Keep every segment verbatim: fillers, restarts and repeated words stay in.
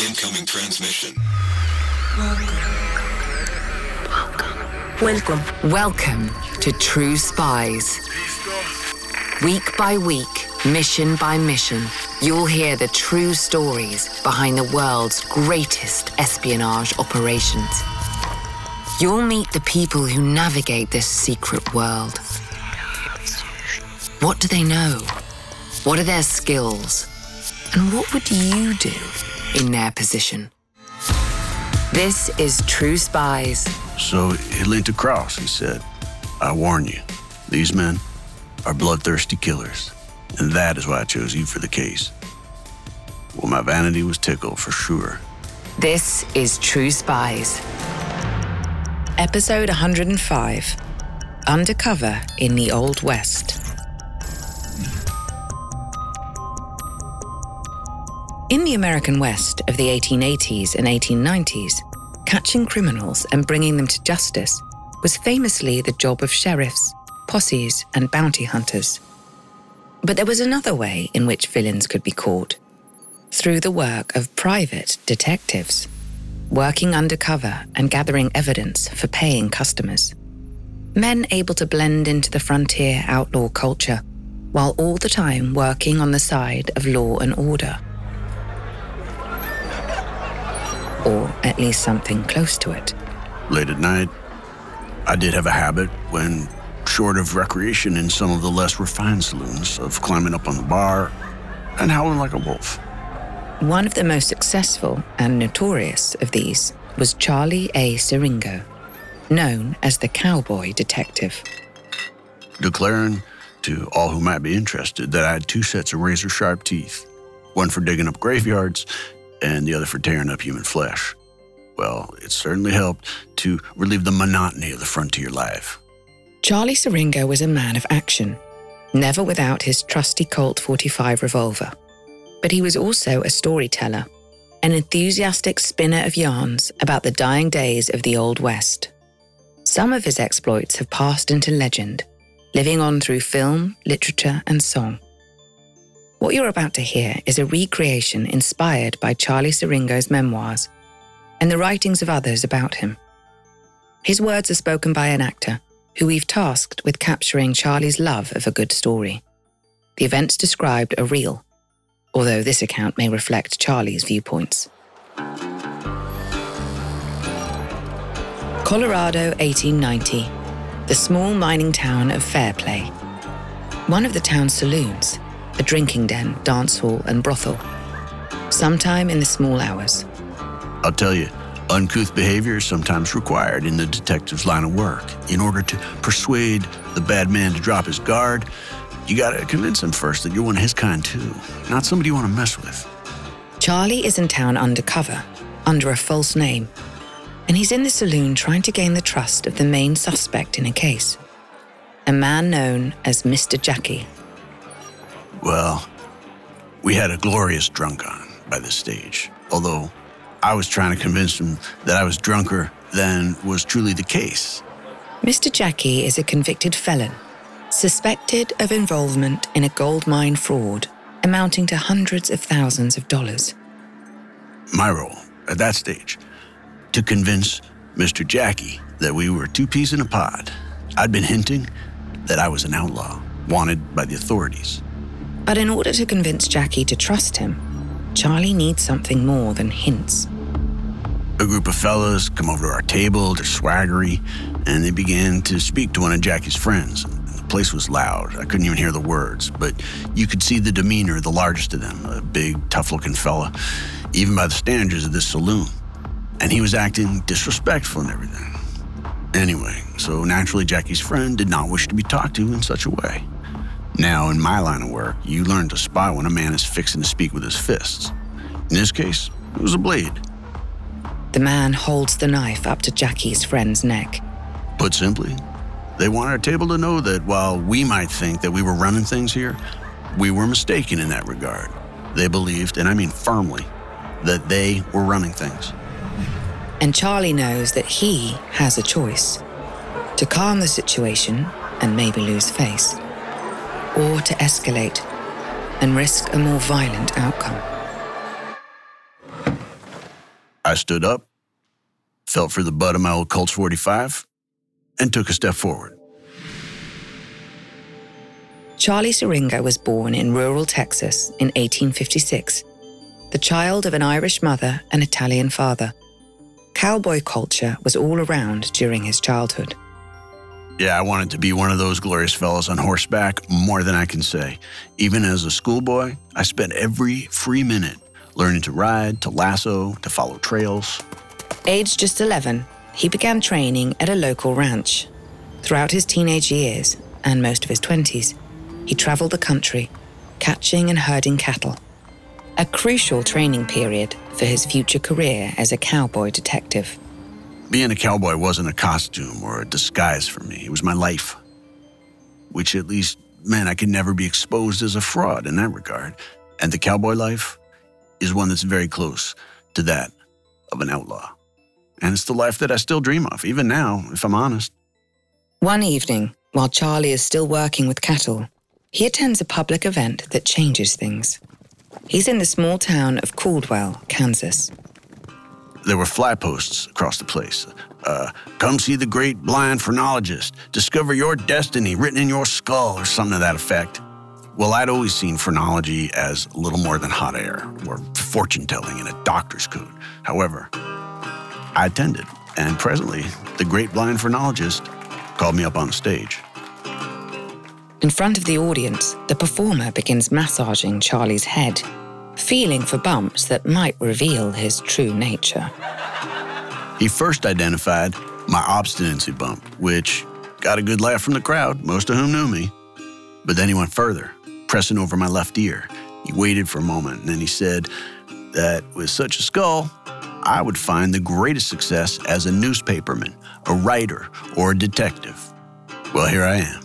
Incoming transmission. Welcome. Welcome to True Spies. Week by week, mission by mission, you'll hear the true stories behind the world's greatest espionage operations. You'll meet the people who navigate this secret world. What do they know? What are their skills? And what would you do in their position? This is True Spies. So he leaned across, he said, "I warn you, these men are bloodthirsty killers, and that is why I chose you for the case." Well, my vanity was tickled for sure. This is True Spies. Episode one hundred five, Undercover in the Old West. In the American West of the eighteen eighties and eighteen nineties, catching criminals and bringing them to justice was famously the job of sheriffs, posses, and bounty hunters. But there was another way in which villains could be caught, through the work of private detectives, working undercover and gathering evidence for paying customers. Men able to blend into the frontier outlaw culture, while all the time working on the side of law and order. Or at least something close to it. Late at night, I did have a habit, when short of recreation in some of the less refined saloons, of climbing up on the bar and howling like a wolf. One of the most successful and notorious of these was Charlie A. Siringo, known as the Cowboy Detective. Declaring to all who might be interested that I had two sets of razor-sharp teeth, one for digging up graveyards and the other for tearing up human flesh. Well, it certainly helped to relieve the monotony of the frontier life. Charlie Siringo was a man of action, never without his trusty Colt forty-five revolver. But he was also a storyteller, an enthusiastic spinner of yarns about the dying days of the Old West. Some of his exploits have passed into legend, living on through film, literature, and song. What you're about to hear is a recreation inspired by Charlie Siringo's memoirs and the writings of others about him. His words are spoken by an actor who we've tasked with capturing Charlie's love of a good story. The events described are real, although this account may reflect Charlie's viewpoints. Colorado, eighteen ninety, the small mining town of Fairplay. One of the town's saloons, a drinking den, dance hall, and brothel. Sometime in the small hours. I'll tell you, uncouth behavior is sometimes required in the detective's line of work. In order to persuade the bad man to drop his guard, you gotta convince him first that you're one of his kind too, not somebody you want to mess with. Charlie is in town undercover, under a false name, and he's in the saloon trying to gain the trust of the main suspect in a case, a man known as Mister Jackie. Well, we had a glorious drunk on by this stage, although I was trying to convince him that I was drunker than was truly the case. Mister Jackie is a convicted felon, suspected of involvement in a gold mine fraud amounting to hundreds of thousands of dollars. My role at that stage, to convince Mister Jackie that we were two peas in a pod. I'd been hinting that I was an outlaw, wanted by the authorities. But in order to convince Jackie to trust him, Charlie needs something more than hints. A group of fellas come over to our table, they're swaggery, and they began to speak to one of Jackie's friends. The place was loud, I couldn't even hear the words, but you could see the demeanor of the largest of them, a big, tough-looking fella, even by the standards of this saloon. And he was acting disrespectful and everything. Anyway, so naturally Jackie's friend did not wish to be talked to in such a way. Now, in my line of work, you learn to spot when a man is fixing to speak with his fists. In this case, it was a blade. The man holds the knife up to Jackie's friend's neck. Put simply, they want our table to know that while we might think that we were running things here, we were mistaken in that regard. They believed, and I mean firmly, that they were running things. And Charlie knows that he has a choice: to calm the situation and maybe lose face, or to escalate and risk a more violent outcome. I stood up, felt for the butt of my old Colts forty-five, and took a step forward. Charlie Siringo was born in rural Texas in eighteen fifty-six, the child of an Irish mother and Italian father. Cowboy culture was all around during his childhood. Yeah, I wanted to be one of those glorious fellows on horseback, more than I can say. Even as a schoolboy, I spent every free minute learning to ride, to lasso, to follow trails. Aged just eleven, he began training at a local ranch. Throughout his teenage years, and most of his twenties, he traveled the country, catching and herding cattle. A crucial training period for his future career as a cowboy detective. Being a cowboy wasn't a costume or a disguise for me. It was my life, which at least meant I could never be exposed as a fraud in that regard. And the cowboy life is one that's very close to that of an outlaw. And it's the life that I still dream of, even now, if I'm honest. One evening, while Charlie is still working with cattle, he attends a public event that changes things. He's in the small town of Caldwell, Kansas. There were fly posts across the place. Uh, come see the great blind phrenologist. Discover your destiny written in your skull, or something to that effect. Well, I'd always seen phrenology as little more than hot air, or fortune-telling in a doctor's coat. However, I attended, and presently, the great blind phrenologist called me up on stage. In front of the audience, the performer begins massaging Charlie's head, feeling for bumps that might reveal his true nature. He first identified my obstinacy bump, which got a good laugh from the crowd, most of whom knew me. But then he went further, pressing over my left ear. He waited for a moment, and then he said that with such a skull, I would find the greatest success as a newspaperman, a writer, or a detective. Well, here I am.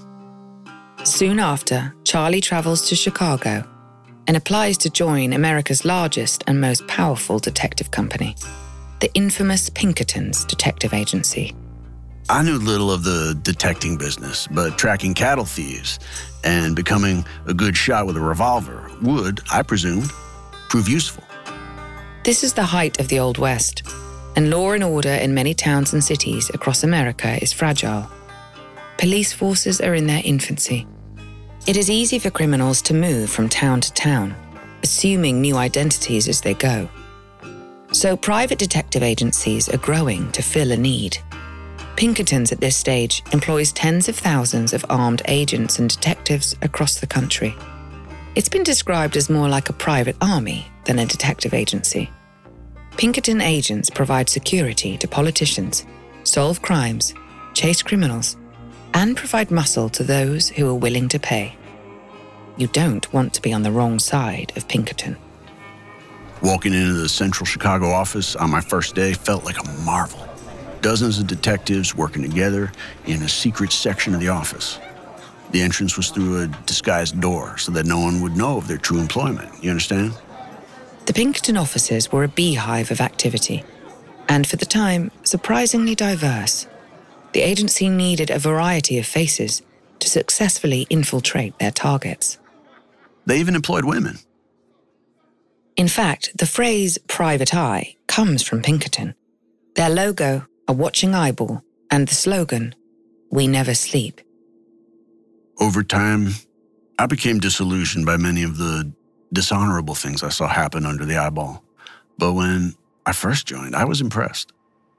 Soon after, Charlie travels to Chicago and applies to join America's largest and most powerful detective company, the infamous Pinkerton's detective agency. I knew little of the detecting business, but tracking cattle thieves and becoming a good shot with a revolver would, I presumed, prove useful. This is the height of the Old West, and law and order in many towns and cities across America is fragile. Police forces are in their infancy. It is easy for criminals to move from town to town, assuming new identities as they go. So private detective agencies are growing to fill a need. Pinkerton's at this stage employs tens of thousands of armed agents and detectives across the country. It's been described as more like a private army than a detective agency. Pinkerton agents provide security to politicians, solve crimes, chase criminals, and provide muscle to those who are willing to pay. You don't want to be on the wrong side of Pinkerton. Walking into the Central Chicago office on my first day felt like a marvel. Dozens of detectives working together in a secret section of the office. The entrance was through a disguised door so that no one would know of their true employment. You understand? The Pinkerton offices were a beehive of activity, and for the time, surprisingly diverse. The agency needed a variety of faces to successfully infiltrate their targets. They even employed women. In fact, the phrase private eye comes from Pinkerton. Their logo, a watching eyeball, and the slogan, "We never sleep." Over time, I became disillusioned by many of the dishonorable things I saw happen under the eyeball. But when I first joined, I was impressed.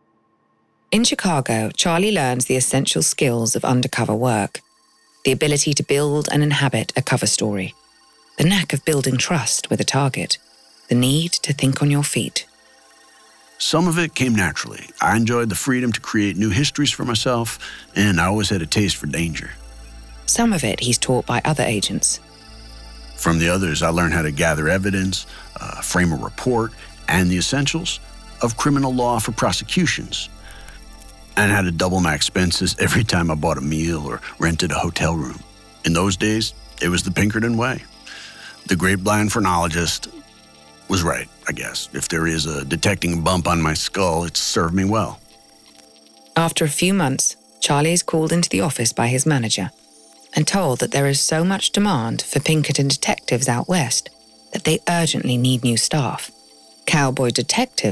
In Chicago, Charlie learns the essential skills of undercover work, the ability to build and inhabit a cover story, the knack of building trust with a target, the need to think on your feet. Some of it came naturally. I enjoyed the freedom to create new histories for myself, and I always had a taste for danger. Some of it he's taught by other agents. From the others, I learned how to gather evidence, uh, frame a report, and the essentials of criminal law for prosecutions, and how to double my expenses every time I bought a meal or rented a hotel room. In those days, it was the Pinkerton way. The great blind phrenologist was right, I guess. If there is a detecting bump on my skull, it's served me well. After a few months, Charlie is called into the office by his manager and told that there is so much demand for Pinkerton detectives out west that they urgently need new staff. Cowboy detectives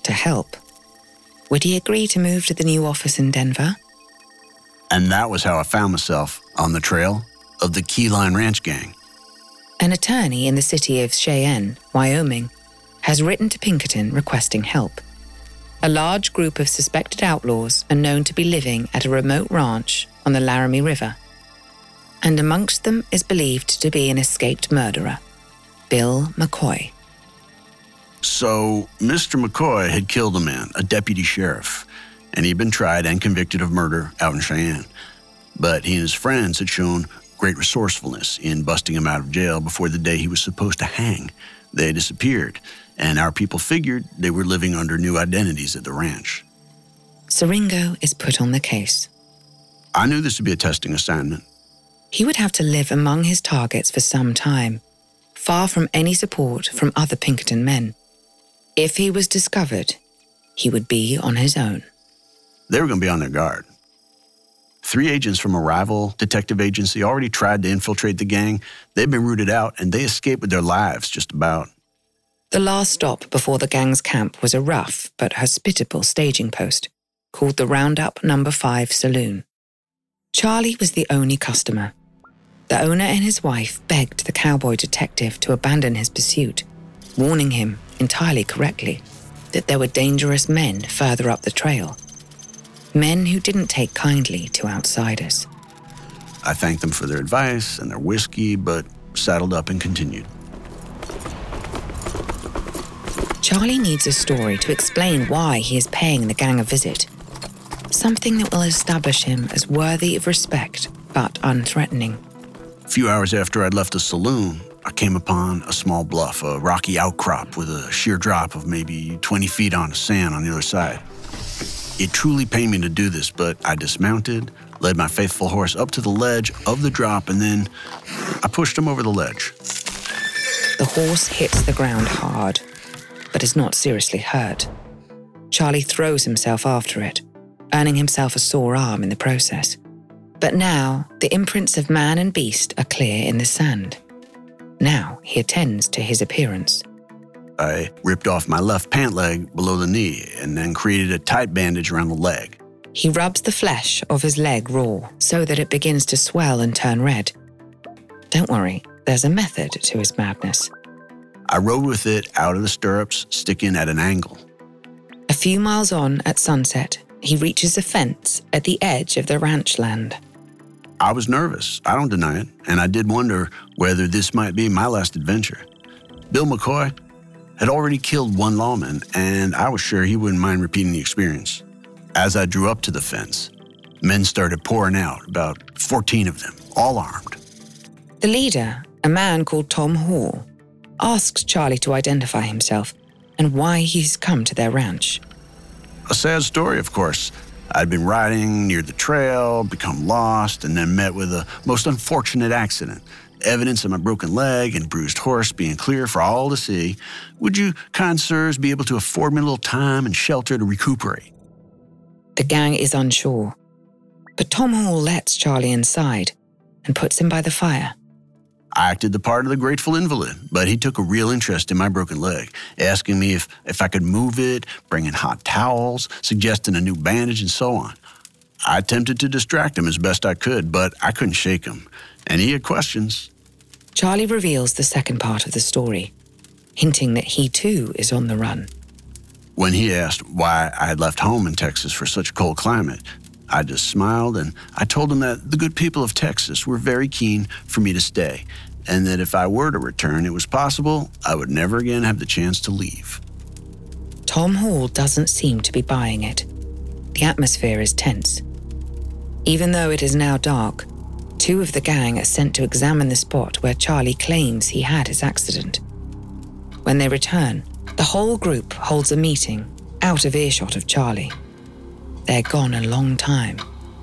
to help. Would he agree to move to the new office in Denver? And that was how I found myself on the trail of the Keyline Ranch Gang. An attorney in the city of Cheyenne, Wyoming, has written to Pinkerton requesting help. A large group of suspected outlaws are known to be living at a remote ranch on the Laramie River. And amongst them is believed to be an escaped murderer, Bill McCoy. So, Mister McCoy had killed a man, a deputy sheriff, and he'd been tried and convicted of murder out in Cheyenne. But he and his friends had shown great resourcefulness in busting him out of jail before the day he was supposed to hang. They disappeared, and our people figured they were living under new identities at the ranch. Siringo is put on the case. I knew this would be a testing assignment. He would have to live among his targets for some time, far from any support from other Pinkerton men. If he was discovered, he would be on his own. They were going to be on their guard. Three agents from a rival detective agency already tried to infiltrate the gang. They'd been rooted out, and they escaped with their lives, just about. The last stop before the gang's camp was a rough but hospitable staging post called the Roundup Number Five Saloon. Charlie was the only customer. The owner and his wife begged the cowboy detective to abandon his pursuit, warning him, entirely correctly, that there were dangerous men further up the trail. Men who didn't take kindly to outsiders. I thanked them for their advice and their whiskey, but saddled up and continued. Charlie needs a story to explain why he is paying the gang a visit. Something that will establish him as worthy of respect, but unthreatening. A few hours after I'd left the saloon, I came upon a small bluff, a rocky outcrop with a sheer drop of maybe twenty feet onto sand on the other side. It truly pained me to do this, but I dismounted, led my faithful horse up to the ledge of the drop, and then I pushed him over the ledge. The horse hits the ground hard, but is not seriously hurt. Charlie throws himself after it, earning himself a sore arm in the process. But now, the imprints of man and beast are clear in the sand. Now he attends to his appearance. I ripped off my left pant leg below the knee and then created a tight bandage around the leg. He rubs the flesh of his leg raw so that it begins to swell and turn red. Don't worry, there's a method to his madness. I rode with it out of the stirrups, sticking at an angle. A few miles on at sunset, he reaches a fence at the edge of the ranch land. I was nervous, I don't deny it, and I did wonder whether this might be my last adventure. Bill McCoy had already killed one lawman, and I was sure he wouldn't mind repeating the experience. As I drew up to the fence, men started pouring out, about fourteen of them, all armed. The leader, a man called Tom Hall, asks Charlie to identify himself and why he's come to their ranch. A sad story, of course. I'd been riding near the trail, become lost, and then met with a most unfortunate accident. Evidence of my broken leg and bruised horse being clear for all to see. Would you, kind sirs, be able to afford me a little time and shelter to recuperate? The gang is unsure, but Tom Hall lets Charlie inside and puts him by the fire. I acted the part of the grateful invalid, but he took a real interest in my broken leg, asking me if, if I could move it, bring in hot towels, suggesting a new bandage, and so on. I attempted to distract him as best I could, but I couldn't shake him, and he had questions. Charlie reveals the second part of the story, hinting that he too is on the run. When he asked why I had left home in Texas for such a cold climate, I just smiled, and I told him that the good people of Texas were very keen for me to stay, and that if I were to return, it was possible I would never again have the chance to leave. Tom Hall doesn't seem to be buying it. The atmosphere is tense. Even though it is now dark, two of the gang are sent to examine the spot where Charlie claims he had his accident. When they return, the whole group holds a meeting out of earshot of Charlie. They're gone a long time.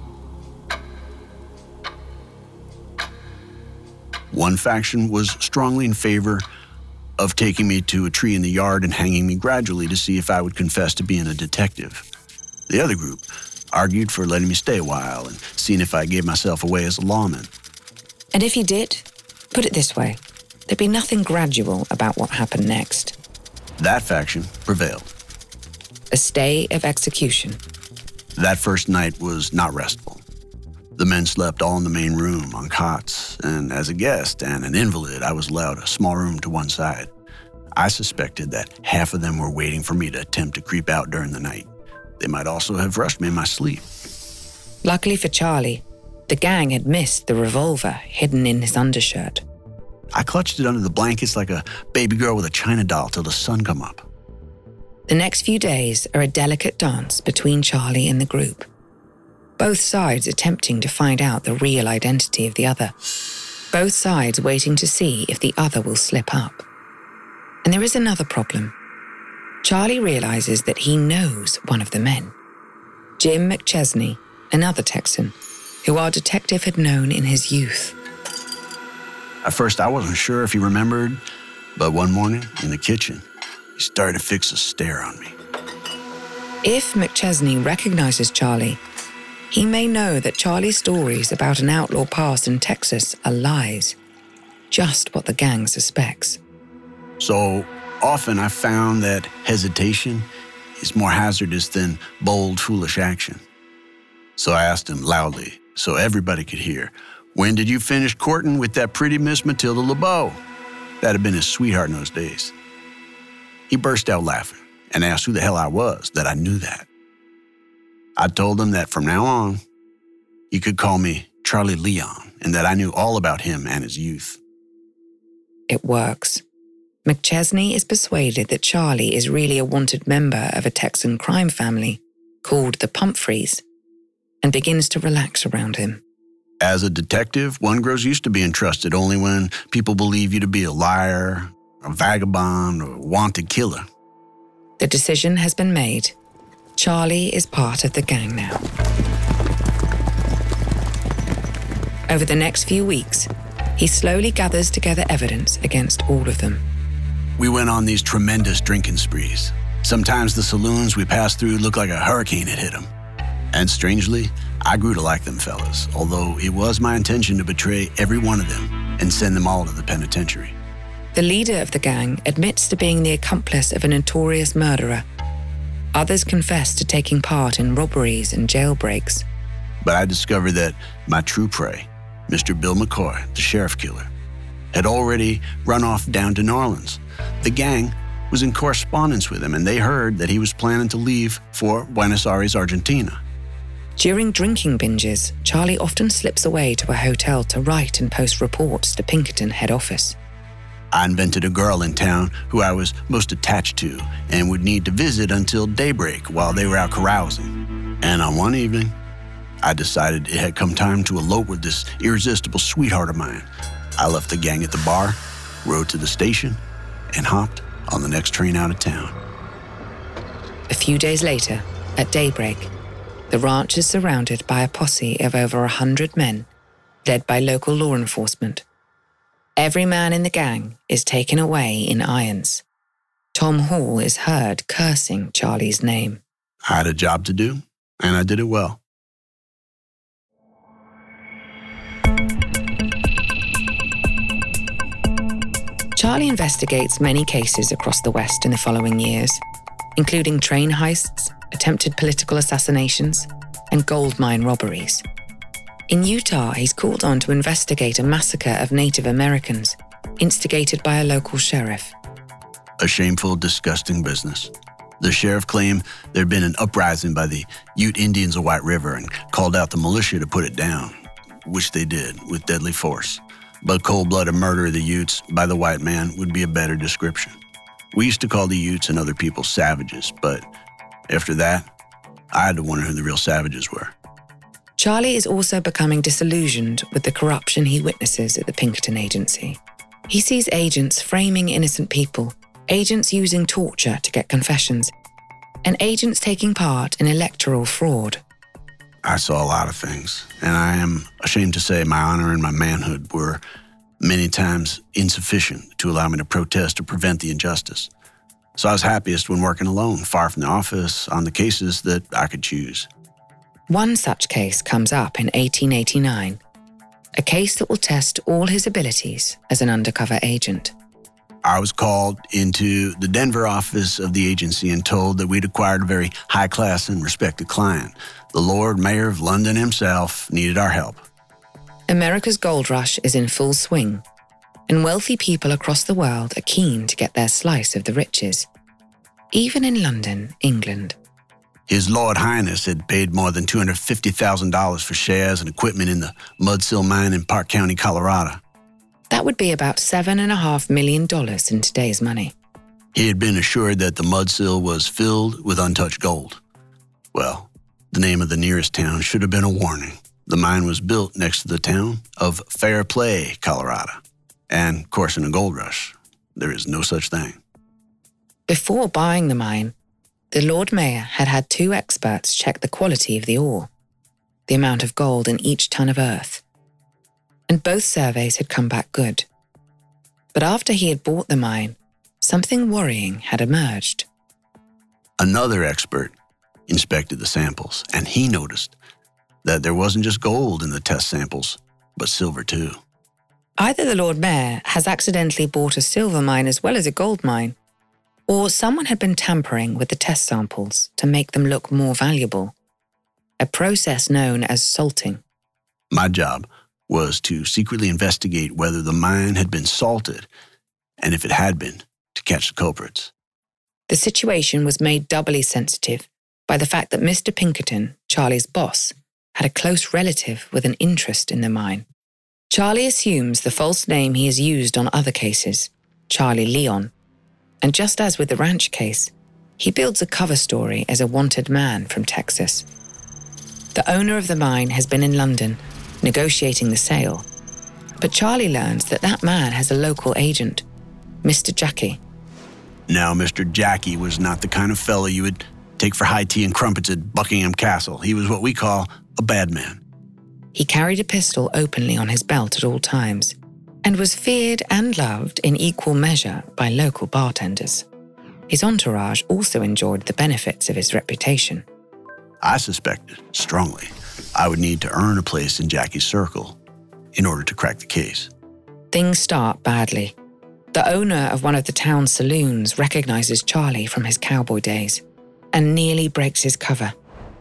One faction was strongly in favor of taking me to a tree in the yard and hanging me gradually to see if I would confess to being a detective. The other group argued for letting me stay a while and seeing if I gave myself away as a lawman. And if you did, put it this way, there'd be nothing gradual about what happened next. That faction prevailed. a stay of execution. That first night was not restful. The men slept all in the main room on cots, and as a guest and an invalid, I was allowed a small room to one side. I suspected that half of them were waiting for me to attempt to creep out during the night. They might also have rushed me in my sleep. Luckily for Charlie, the gang had missed the revolver hidden in his undershirt. I clutched it under the blankets like a baby girl with a china doll till the sun come up. The next few days are a delicate dance between Charlie and the group, both sides attempting to find out the real identity of the other, both sides waiting to see if the other will slip up. And there is another problem. Charlie realizes that he knows one of the men, Jim McChesney, another Texan, who our detective had known in his youth. At first, I wasn't sure if he remembered, but one morning in the kitchen, he started to fix a stare on me. If McChesney recognizes Charlie, he may know that Charlie's stories about an outlaw past in Texas are lies, just what the gang suspects. So often I found that hesitation is more hazardous than bold, foolish action. So I asked him loudly, so everybody could hear, "When did you finish courting with that pretty Miss Matilda LeBeau?" That had been his sweetheart in those days. He burst out laughing and asked who the hell I was, that I knew that. I told him that from now on, he could call me Charlie Leon, and that I knew all about him and his youth. It works. McChesney is persuaded that Charlie is really a wanted member of a Texan crime family called the Pumphrys, and begins to relax around him. As a detective, one grows used to being trusted only when people believe you to be a liar, a vagabond, or a wanted killer. The decision has been made. Charlie is part of the gang now. Over the next few weeks, he slowly gathers together evidence against all of them. We went on these tremendous drinking sprees. Sometimes the saloons we passed through looked like a hurricane had hit them. And strangely, I grew to like them fellas, although it was my intention to betray every one of them and send them all to the penitentiary. The leader of the gang admits to being the accomplice of a notorious murderer. Others confess to taking part in robberies and jailbreaks. But I discovered that my true prey, Mister Bill McCoy, the sheriff killer, had already run off down to New Orleans. The gang was in correspondence with him, and they heard that he was planning to leave for Buenos Aires, Argentina. During drinking binges, Charlie often slips away to a hotel to write and post reports to Pinkerton head office. I invented a girl in town who I was most attached to and would need to visit until daybreak while they were out carousing. And on one evening, I decided it had come time to elope with this irresistible sweetheart of mine. I left the gang at the bar, rode to the station, and hopped on the next train out of town. A few days later, at daybreak, the ranch is surrounded by a posse of over a hundred men, led by local law enforcement. Every man in the gang is taken away in irons. Tom Hall is heard cursing Charlie's name. I had a job to do, and I did it well. Charlie investigates many cases across the West in the following years, including train heists, attempted political assassinations, and gold mine robberies. In Utah, he's called on to investigate a massacre of Native Americans, instigated by a local sheriff. A shameful, disgusting business. The sheriff claimed there'd been an uprising by the Ute Indians of White River and called out the militia to put it down, which they did with deadly force. But cold-blooded murder of the Utes by the white man would be a better description. We used to call the Utes and other people savages, but after that, I had to wonder who the real savages were. Charlie is also becoming disillusioned with the corruption he witnesses at the Pinkerton Agency. He sees agents framing innocent people, agents using torture to get confessions, and agents taking part in electoral fraud. I saw a lot of things, and I am ashamed to say my honor and my manhood were many times insufficient to allow me to protest or prevent the injustice. So I was happiest when working alone, far from the office, on the cases that I could choose. One such case comes up in eighteen eighty-nine, a case that will test all his abilities as an undercover agent. I was called into the Denver office of the agency and told that we'd acquired a very high-class and respected client. The Lord Mayor of London himself needed our help. America's gold rush is in full swing, and wealthy people across the world are keen to get their slice of the riches. Even in London, England. His Lord Highness had paid more than two hundred fifty thousand dollars for shares and equipment in the Mudsill Mine in Park County, Colorado. That would be about seven and a half million dollars in today's money. He had been assured that the Mudsill was filled with untouched gold. Well, the name of the nearest town should have been a warning. The mine was built next to the town of Fair Play, Colorado. And, of course, in a gold rush, there is no such thing. Before buying the mine, the Lord Mayor had had two experts check the quality of the ore, the amount of gold in each ton of earth. And both surveys had come back good. But after he had bought the mine, something worrying had emerged. Another expert inspected the samples, and he noticed that there wasn't just gold in the test samples, but silver too. Either the Lord Mayor has accidentally bought a silver mine as well as a gold mine, or someone had been tampering with the test samples to make them look more valuable, a process known as salting. My job was to secretly investigate whether the mine had been salted, and if it had been, to catch the culprits. The situation was made doubly sensitive by the fact that Mister Pinkerton, Charlie's boss, had a close relative with an interest in the mine. Charlie assumes the false name he has used on other cases, Charlie Leon, and just as with the ranch case, he builds a cover story as a wanted man from Texas. The owner of the mine has been in London negotiating the sale, but Charlie learns that that man has a local agent, Mister Jackie. Now, Mister Jackie was not the kind of fellow you would take for high tea and crumpets at Buckingham Castle. He was what we call a bad man. He carried a pistol openly on his belt at all times and was feared and loved in equal measure by local bartenders. His entourage also enjoyed the benefits of his reputation. I suspected, strongly, I would need to earn a place in Jackie's circle in order to crack the case. Things start badly. The owner of one of the town's saloons recognizes Charlie from his cowboy days and nearly breaks his cover.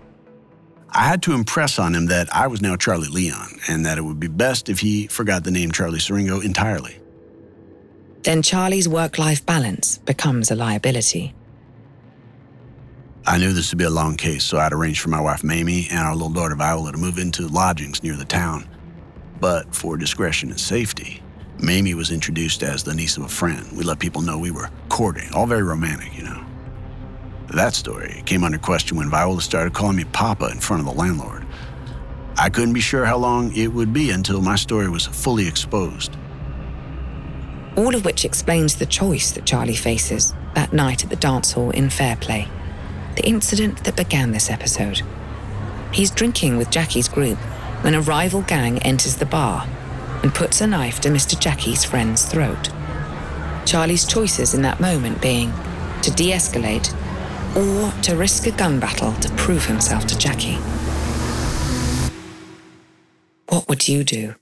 I had to impress on him that I was now Charlie Leon and that it would be best if he forgot the name Charlie Siringo entirely. Then Charlie's work-life balance becomes a liability. I knew this would be a long case, so I'd arranged for my wife Mamie and our little daughter Viola to move into lodgings near the town. But for discretion and safety, Mamie was introduced as the niece of a friend. We let people know we were courting, all very romantic, you know. That story came under question when Viola started calling me Papa in front of the landlord. I couldn't be sure how long it would be until my story was fully exposed. All of which explains the choice that Charlie faces that night at the dance hall in Fairplay, the incident that began this episode. He's drinking with Jackie's group when a rival gang enters the bar and puts a knife to Mister Jackie's friend's throat. Charlie's choices in that moment being to de-escalate or to risk a gun battle to prove himself to Jackie. What would you do?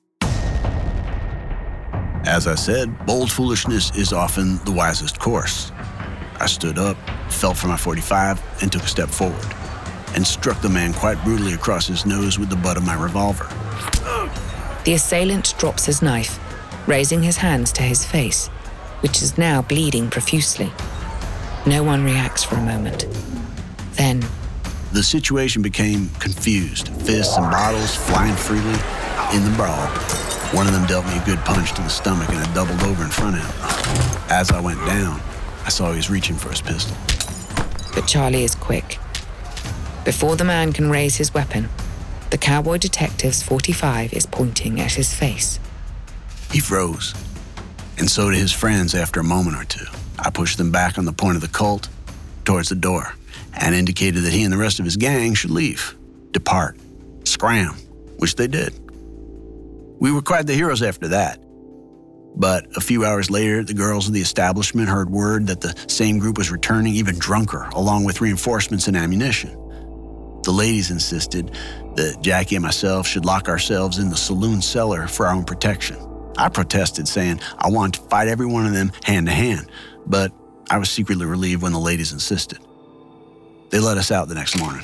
As I said, bold foolishness is often the wisest course. I stood up, felt for my forty-five, and took a step forward, and struck the man quite brutally across his nose with the butt of my revolver. The assailant drops his knife, raising his hands to his face, which is now bleeding profusely. No one reacts for a moment. Then, the situation became confused, fists and bottles flying freely in the brawl. One of them dealt me a good punch to the stomach and I doubled over in front of him. As I went down, I saw he was reaching for his pistol. But Charlie is quick. Before the man can raise his weapon, the cowboy detective's forty-five is pointing at his face. He froze, and so did his friends after a moment or two. I pushed them back on the point of the Colt towards the door and indicated that he and the rest of his gang should leave, depart, scram, which they did. We were quite the heroes after that. But a few hours later, the girls of the establishment heard word that the same group was returning even drunker, along with reinforcements and ammunition. The ladies insisted that Jackie and myself should lock ourselves in the saloon cellar for our own protection. I protested, saying I wanted to fight every one of them hand to hand, but I was secretly relieved when the ladies insisted. They let us out the next morning.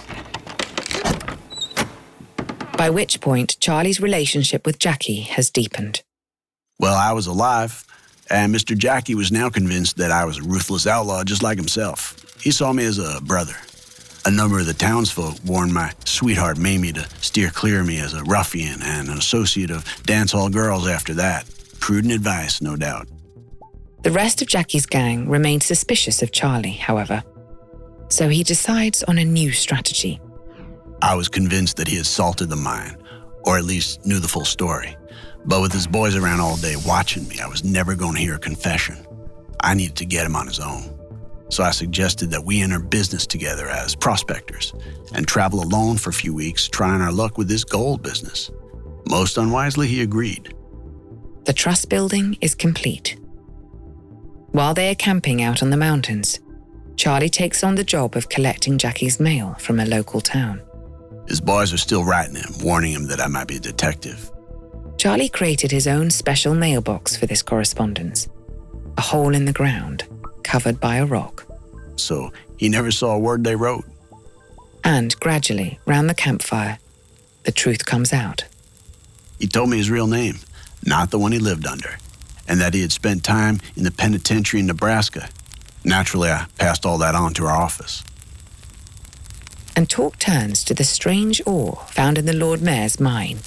By which point, Charlie's relationship with Jackie has deepened. Well, I was alive, and Mister Jackie was now convinced that I was a ruthless outlaw just like himself. He saw me as a brother. A number of the townsfolk warned my sweetheart Mamie to steer clear of me as a ruffian and an associate of dance hall girls after that. Prudent advice, no doubt. The rest of Jackie's gang remained suspicious of Charlie, however. So he decides on a new strategy. I was convinced that he had salted the mine, or at least knew the full story. But with his boys around all day watching me, I was never going to hear a confession. I needed to get him on his own. So I suggested that we enter business together as prospectors and travel alone for a few weeks, trying our luck with this gold business. Most unwisely, he agreed. The trust building is complete. While they are camping out on the mountains, Charlie takes on the job of collecting Jackie's mail from a local town. His boys are still writing him, warning him that I might be a detective. Charlie created his own special mailbox for this correspondence, a hole in the ground, covered by a rock. So he never saw a word they wrote. And gradually, round the campfire, the truth comes out. He told me his real name, not the one he lived under, and that he had spent time in the penitentiary in Nebraska. Naturally, I passed all that on to our office. And talk turns to the strange ore found in the Lord Mayor's mine.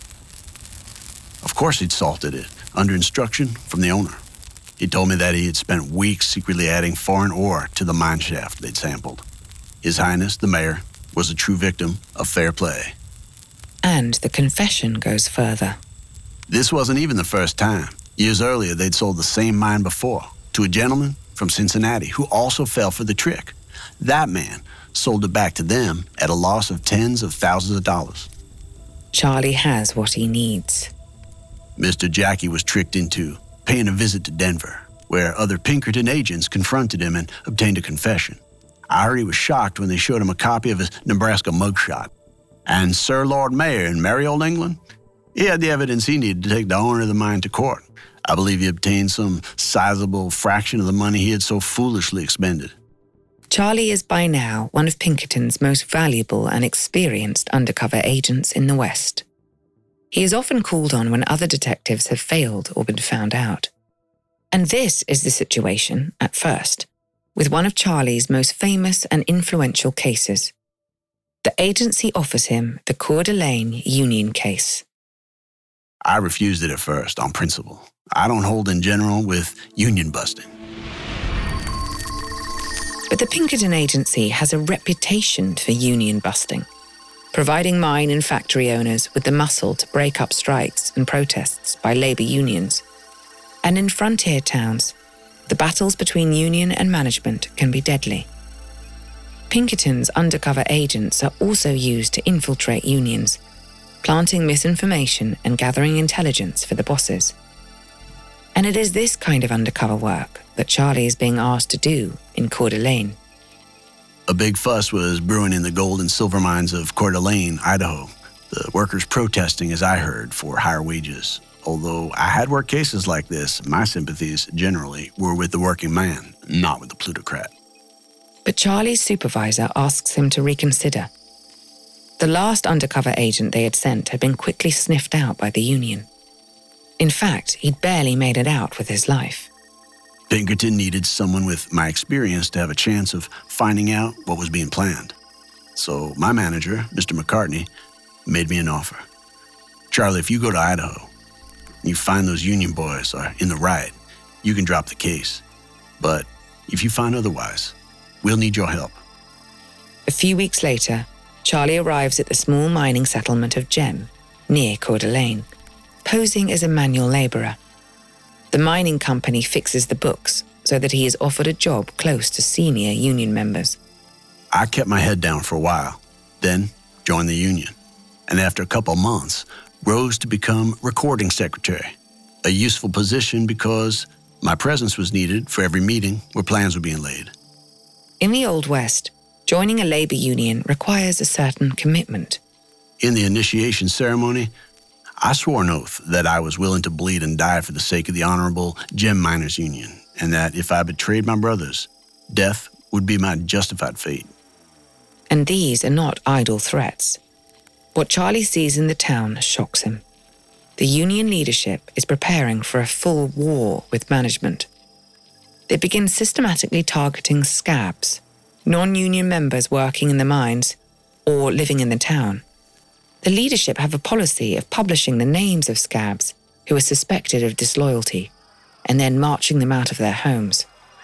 Of course he'd salted it, under instruction from the owner. He told me that he had spent weeks secretly adding foreign ore to the mine shaft they'd sampled. His Highness, the mayor, was a true victim of fair play. And the confession goes further. This wasn't even the first time. Years earlier, they'd sold the same mine before to a gentleman from Cincinnati who also fell for the trick. That man sold it back to them at a loss of tens of thousands of dollars. Charlie has what he needs. Mister Jackie was tricked into paying a visit to Denver, where other Pinkerton agents confronted him and obtained a confession. I heard he was shocked when they showed him a copy of his Nebraska mugshot. And Sir Lord Mayor in merry old England, he had the evidence he needed to take the owner of the mine to court. I believe he obtained some sizable fraction of the money he had so foolishly expended. Charlie is by now one of Pinkerton's most valuable and experienced undercover agents in the West. He is often called on when other detectives have failed or been found out. And this is the situation, at first, with one of Charlie's most famous and influential cases. The agency offers him the Coeur d'Alene Union case. I refused it at first, on principle. I don't hold in general with union busting. But the Pinkerton agency has a reputation for union busting, providing mine and factory owners with the muscle to break up strikes and protests by labor unions. And in frontier towns, the battles between union and management can be deadly. Pinkerton's undercover agents are also used to infiltrate unions, planting misinformation and gathering intelligence for the bosses. And it is this kind of undercover work that Charlie is being asked to do in Coeur d'Alene. A big fuss was brewing in the gold and silver mines of Coeur d'Alene, Idaho. The workers protesting, as I heard, for higher wages. Although I had worked cases like this, my sympathies generally were with the working man, not with the plutocrat. But Charlie's supervisor asks him to reconsider. The last undercover agent they had sent had been quickly sniffed out by the union. In fact, he'd barely made it out with his life. Pinkerton needed someone with my experience to have a chance of finding out what was being planned. So my manager, Mister McCartney, made me an offer. Charlie, if you go to Idaho and you find those union boys are in the right, you can drop the case. But if you find otherwise, we'll need your help. A few weeks later, Charlie arrives at the small mining settlement of Gem, near Coeur d'Alene, posing as a manual laborer. The mining company fixes the books so that he is offered a job close to senior union members. I kept my head down for a while, then joined the union, and after a couple of months, rose to become recording secretary, a useful position because my presence was needed for every meeting where plans were being laid. In the Old West, joining a labor union requires a certain commitment. In the initiation ceremony, I swore an oath that I was willing to bleed and die for the sake of the Honorable Gem Miners Union, and that if I betrayed my brothers, death would be my justified fate. And these are not idle threats. What Charlie sees in the town shocks him. The union leadership is preparing for a full war with management. They begin systematically targeting scabs, non-union members working in the mines or living in the town. The leadership have a policy of publishing the names of scabs who are suspected of disloyalty and then marching them out of their homes.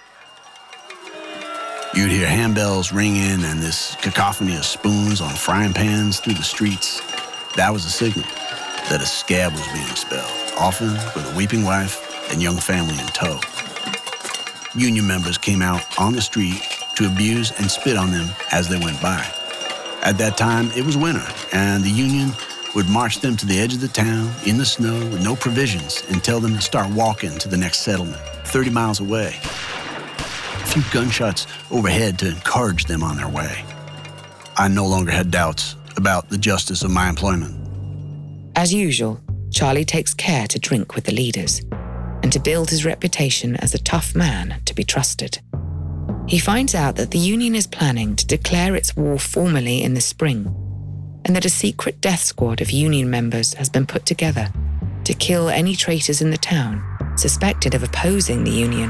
You'd hear handbells ringing and this cacophony of spoons on frying pans through the streets. That was a signal that a scab was being expelled, often with a weeping wife and young family in tow. Union members came out on the street to abuse and spit on them as they went by. At that time, it was winter, and the union would march them to the edge of the town in the snow with no provisions and tell them to start walking to the next settlement, thirty miles away. A few gunshots overhead to encourage them on their way. I no longer had doubts about the justice of my employment. As usual, Charlie takes care to drink with the leaders and to build his reputation as a tough man to be trusted. He finds out that the union is planning to declare its war formally in the spring, and that a secret death squad of union members has been put together to kill any traitors in the town suspected of opposing the union.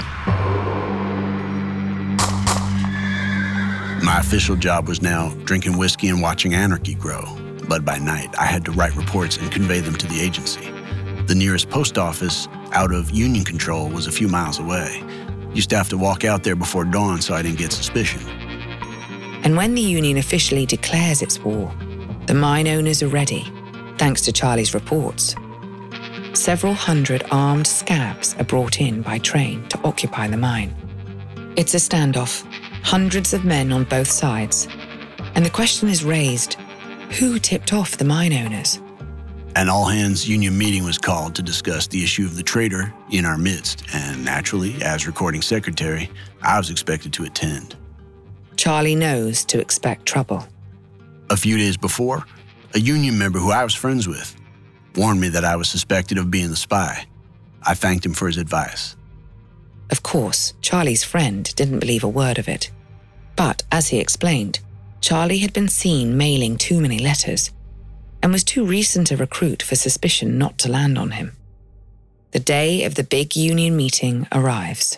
My official job was now drinking whiskey and watching anarchy grow, but by night I had to write reports and convey them to the agency. The nearest post office out of union control was a few miles away. Used to have to walk out there before dawn so I didn't get suspicion. And when the union officially declares its war, the mine owners are ready, thanks to Charlie's reports. Several hundred armed scabs are brought in by train to occupy the mine. It's a standoff, hundreds of men on both sides, and the question is raised, who tipped off the mine owners? An all-hands union meeting was called to discuss the issue of the traitor in our midst, and naturally, as recording secretary, I was expected to attend. Charlie knows to expect trouble. A few days before, a union member who I was friends with warned me that I was suspected of being the spy. I thanked him for his advice. Of course, Charlie's friend didn't believe a word of it. But, as he explained, Charlie had been seen mailing too many letters and was too recent a recruit for suspicion not to land on him. The day of the big union meeting arrives.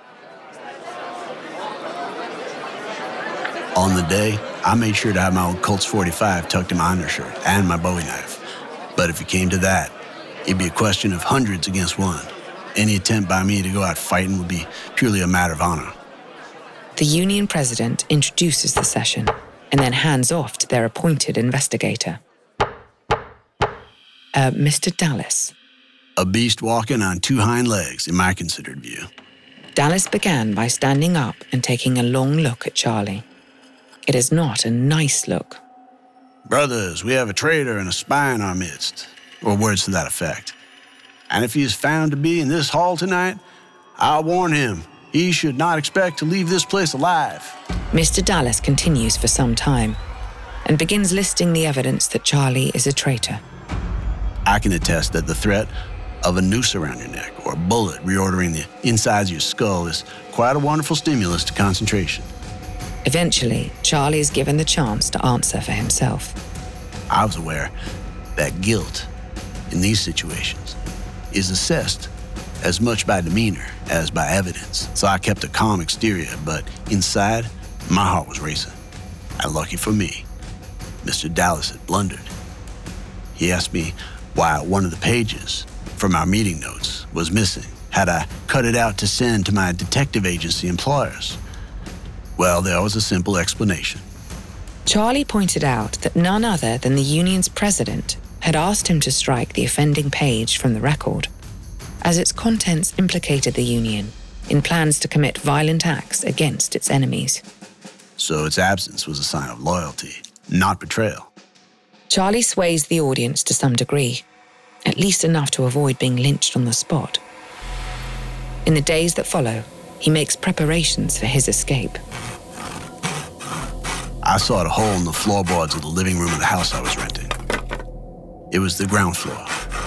On the day, I made sure to have my old Colts forty-five tucked in my undershirt and my Bowie knife. But if it came to that, it'd be a question of hundreds against one. Any attempt by me to go out fighting would be purely a matter of honor. The union president introduces the session and then hands off to their appointed investigator. Uh, Mister Dallas. A beast walking on two hind legs, in my considered view. Dallas began by standing up and taking a long look at Charlie. It is not a nice look. Brothers, we have a traitor and a spy in our midst, or words to that effect. And if he is found to be in this hall tonight, I'll warn him, he should not expect to leave this place alive. Mister Dallas continues for some time and begins listing the evidence that Charlie is a traitor. I can attest that the threat of a noose around your neck or a bullet reordering the insides of your skull is quite a wonderful stimulus to concentration. Eventually, Charlie is given the chance to answer for himself. I was aware that guilt in these situations is assessed as much by demeanor as by evidence, so I kept a calm exterior, but inside, my heart was racing. And lucky for me, Mister Dallas had blundered. He asked me why one of the pages from our meeting notes was missing. Had I cut it out to send to my detective agency employers? Well, there was a simple explanation. Charlie pointed out that none other than the union's president had asked him to strike the offending page from the record, as its contents implicated the union in plans to commit violent acts against its enemies. So its absence was a sign of loyalty, not betrayal. Charlie sways the audience to some degree, at least enough to avoid being lynched on the spot. In the days that follow, he makes preparations for his escape. I sawed a hole in the floorboards of the living room of the house I was renting. It was the ground floor,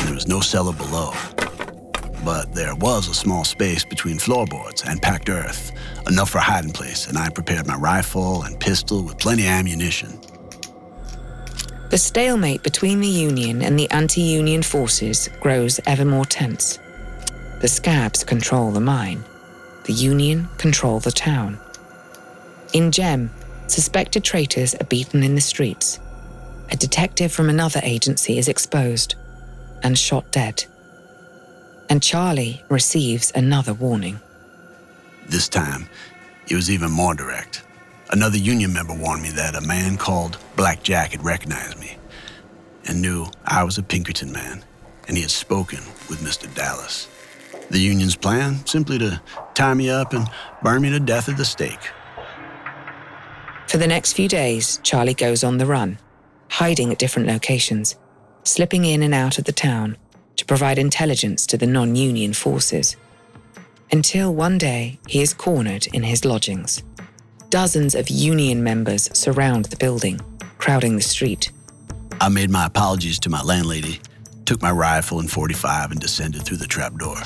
and there was no cellar below. But there was a small space between floorboards and packed earth, enough for a hiding place, and I prepared my rifle and pistol with plenty of ammunition. The stalemate between the Union and the anti-Union forces grows ever more tense. The scabs control the mine. The Union control the town. In Gem, suspected traitors are beaten in the streets. A detective from another agency is exposed and shot dead. And Charlie receives another warning. This time, it was even more direct. Another Union member warned me that a man called Black Jack had recognized me and knew I was a Pinkerton man, and he had spoken with Mister Dallas. The Union's plan, simply to tie me up and burn me to death at the stake. For the next few days, Charlie goes on the run, hiding at different locations, slipping in and out of the town to provide intelligence to the non-Union forces. Until one day, he is cornered in his lodgings. Dozens of Union members surround the building, crowding the street. I made my apologies to my landlady, took my rifle and forty-five and descended through the trapdoor.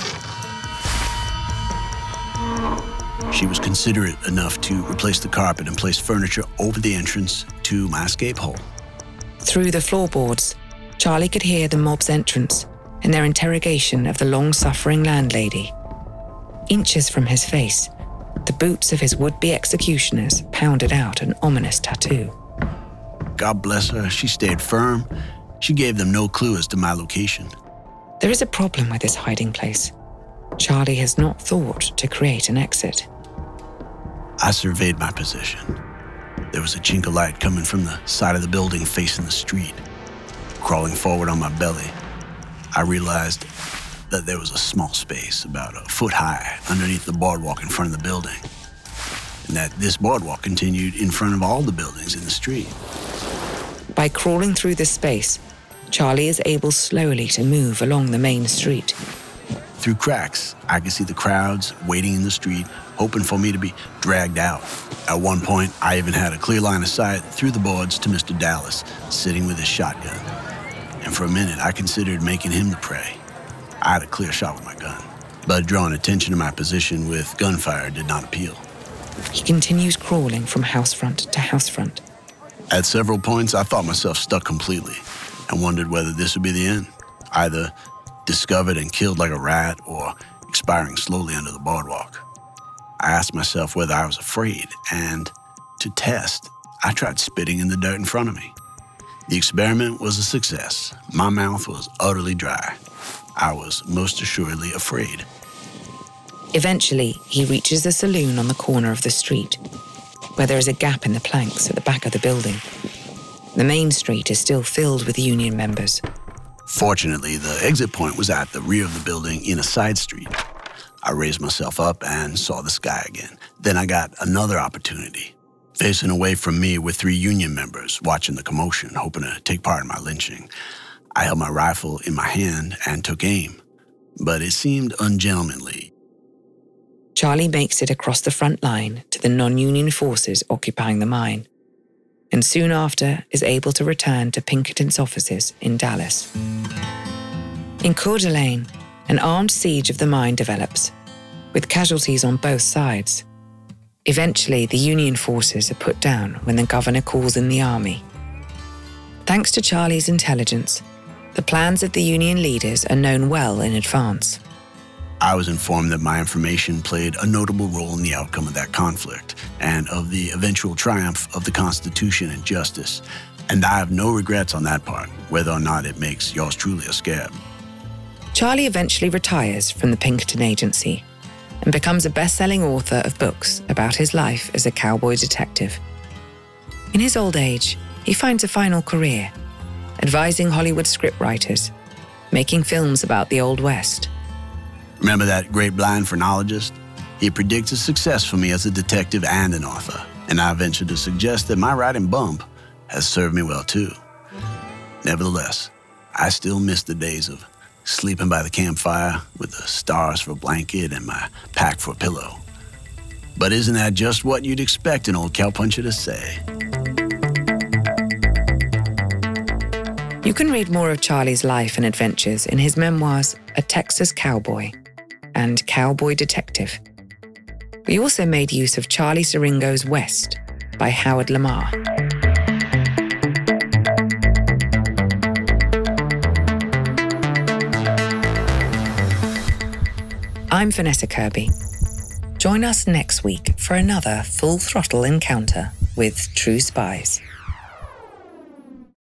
She was considerate enough to replace the carpet and place furniture over the entrance to my escape hole. Through the floorboards, Charlie could hear the mob's entrance and their interrogation of the long-suffering landlady. Inches from his face, the boots of his would-be executioners pounded out an ominous tattoo. God bless her, she stayed firm. She gave them no clue as to my location. There is a problem with this hiding place. Charlie has not thought to create an exit. I surveyed my position. There was a chink of light coming from the side of the building facing the street. Crawling forward on my belly, I realized that there was a small space about a foot high underneath the boardwalk in front of the building, and that this boardwalk continued in front of all the buildings in the street. By crawling through this space, Charlie is able slowly to move along the main street. Through cracks, I could see the crowds waiting in the street, hoping for me to be dragged out. At one point, I even had a clear line of sight through the boards to Mister Dallas, sitting with his shotgun. And for a minute, I considered making him the prey. I had a clear shot with my gun, but drawing attention to my position with gunfire did not appeal. He continues crawling from house front to house front. At several points, I thought myself stuck completely and wondered whether this would be the end, either discovered and killed like a rat or expiring slowly under the boardwalk. I asked myself whether I was afraid, and to test, I tried spitting in the dirt in front of me. The experiment was a success. My mouth was utterly dry. I was most assuredly afraid. Eventually, he reaches a saloon on the corner of the street, where there is a gap in the planks at the back of the building. The main street is still filled with Union members. Fortunately, the exit point was at the rear of the building in a side street. I raised myself up and saw the sky again. Then I got another opportunity. Facing away from me were three Union members watching the commotion, hoping to take part in my lynching. I held my rifle in my hand and took aim, but it seemed ungentlemanly. Charlie makes it across the front line to the non-Union forces occupying the mine, and soon after is able to return to Pinkerton's offices in Dallas. In Coeur d'Alene, an armed siege of the mine develops, with casualties on both sides. Eventually, the Union forces are put down when the governor calls in the army. Thanks to Charlie's intelligence, the plans of the Union leaders are known well in advance. I was informed that my information played a notable role in the outcome of that conflict and of the eventual triumph of the Constitution and justice, and I have no regrets on that part, whether or not it makes yours truly a scab. Charlie eventually retires from the Pinkerton Agency and becomes a best-selling author of books about his life as a cowboy detective. In his old age, he finds a final career, advising Hollywood scriptwriters, making films about the Old West. Remember that great blind phrenologist? He predicted success for me as a detective and an author, and I venture to suggest that my writing bump has served me well too. Nevertheless, I still miss the days of sleeping by the campfire with the stars for a blanket and my pack for a pillow. But isn't that just what you'd expect an old cowpuncher to say? You can read more of Charlie's life and adventures in his memoirs, A Texas Cowboy and Cowboy Detective. We also made use of Charlie Siringo's West by Howard Lamar. I'm Vanessa Kirby. Join us next week for another full-throttle encounter with True Spies.